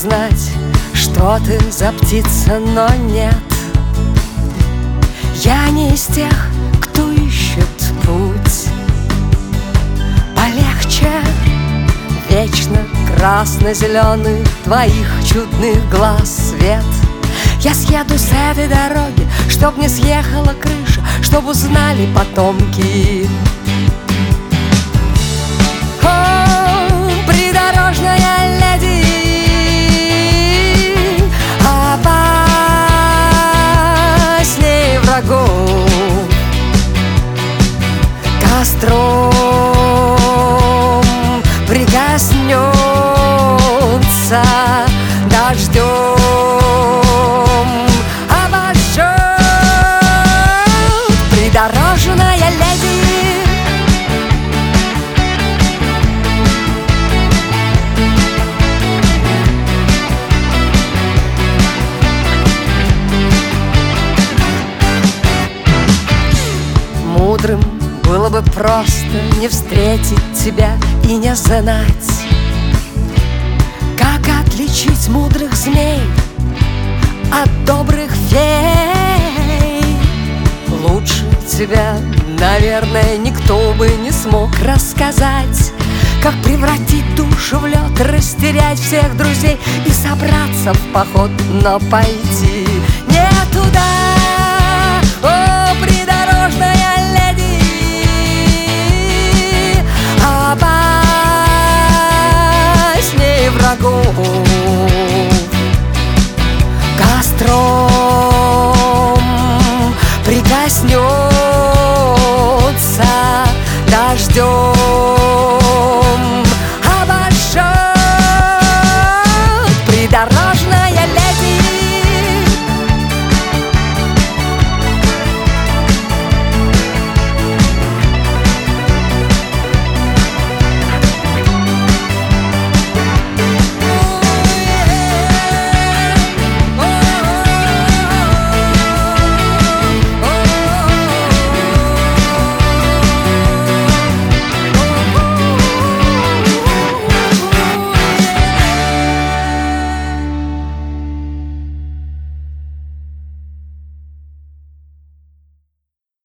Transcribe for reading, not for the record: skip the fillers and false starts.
узнать, что ты за птица, но нет. Я не из тех, кто ищет путь полегче. Вечно красно-зеленый твоих чудных глаз свет. Я съеду с этой дороги, чтоб не съехала крыша, чтоб узнали потомки. О, придорожная леди, опасней врагов. Костром прикоснется, дождем придорожная леди. Мудрым было бы просто не встретить тебя и не знать, как отличить мудрых змей от добрых фей. Лучше тебя, наверное, никто бы не смог рассказать, как превратить душу в лед, растерять всех друзей и собраться в поход, но пойти не туда. О, придорожная леди, опасней врагов.